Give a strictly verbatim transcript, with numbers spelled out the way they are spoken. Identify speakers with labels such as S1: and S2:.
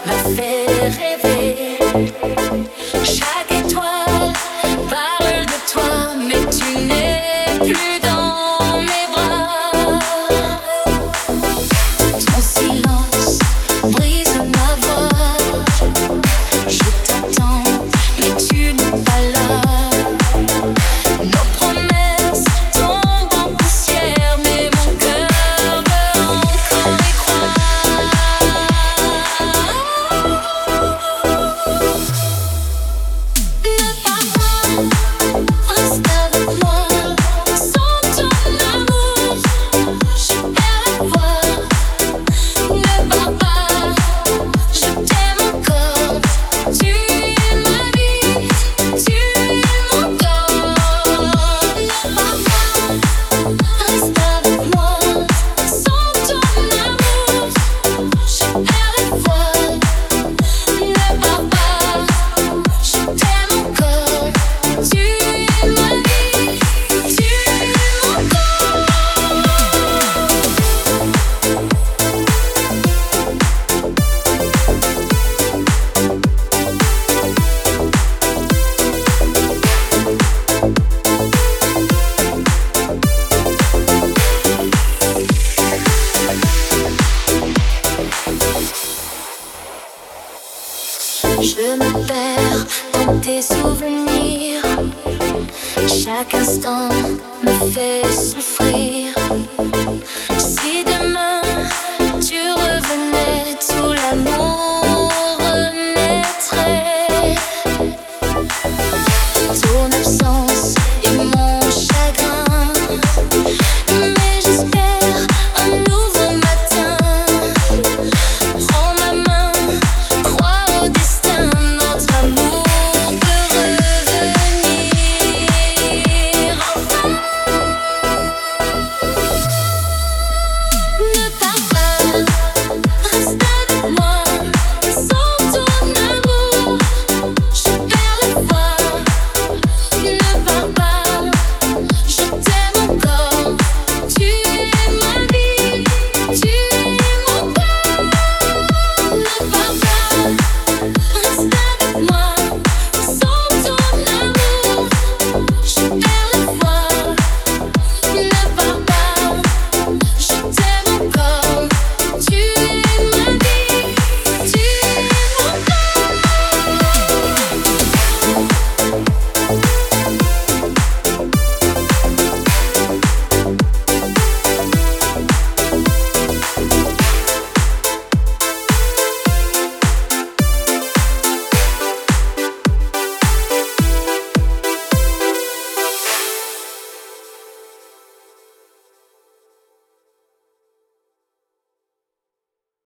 S1: me fait rêver. Chaque étoile parle de toi, mais tu n'es plus dans mes bras. Ton silence brise ma voix. Je t'attends, mais tu n'es pas là. Nos promesses tombent en poussière, mais mon cœur veut encore y croire. Ne pars pas, reste avec moi. Sans ton amour, je perds la voix. Ne pars pas, je t'aime encore. Tu es ma vie, tu es mon corps. Ne pars pas, reste avec moi. Sans ton amour, je perds la voix. Ne pars pas, je t'aime encore. Tu es ma vie, tu es mon corps. Je me perds dans tes souvenirs. Chaque instant me fait souffrir.